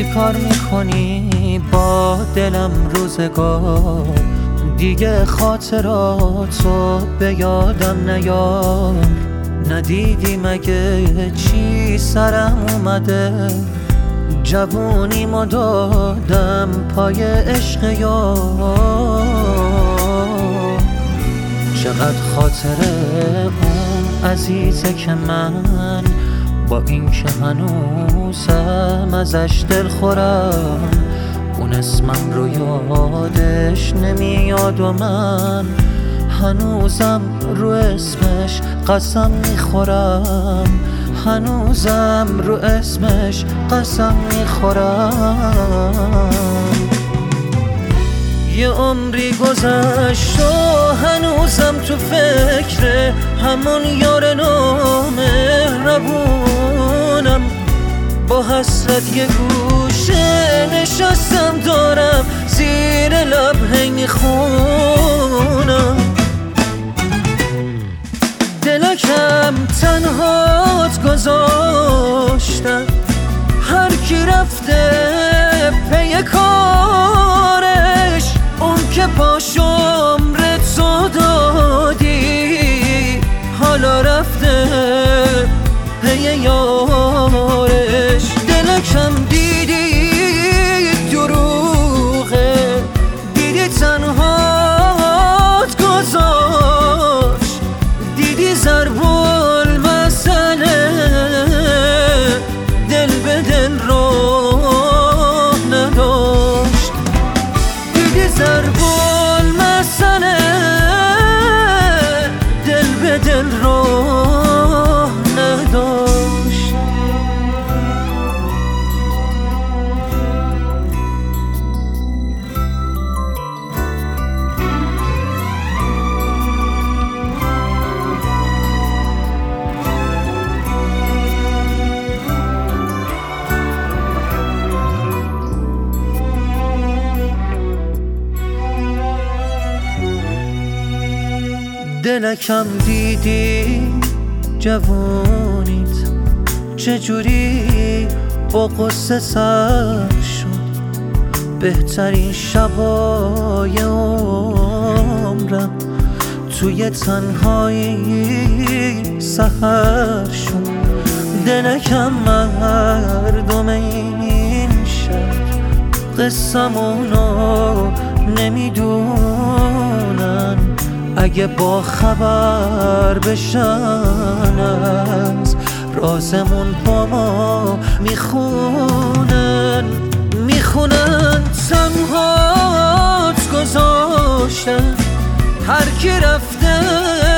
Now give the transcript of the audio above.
چیکار میکنی با دلم روزگار؟ دیگه خاطراتو به یادم نیار. ندیدی مگه چی سرم اومده؟ جوونیمو دادم پای عشق یار. چقدر خاطره اون عزیزه که من با این که هنوزم ازش دل خورم. اون اسمم رو یادش نمیاد و من هنوزم رو اسمش قسم میخورم. هنوزم رو اسمش قسم میخورم. یه عمری گذشت و هنوزم تو فکر همون یار نامهربونم. با حسرت یه گوشه نشستم دارم زیر لب هی میخونم. دلکم تنهات گذاشتم، هر کی رفته پی کارش. اون که پاشم رتو دادی حالا رفته پی یارش. دلکم دیدی دروغه، دیدی تنهات گذاشت، دیدی ضرب المثله دل به دل راه نداشت. دیدی ضرب المثله دل به دل راه نداشت. دلکم دیدی جوونیت چجوری با قصه سر شد. بهترین شبای عمرم توی تنهایی سحر شد. دلکم مردم این شهر قصمونو نمیدونن. اگه با خبر بشن از رازمون با ما میخونن. تنهات گذاشتن، هر کی رفته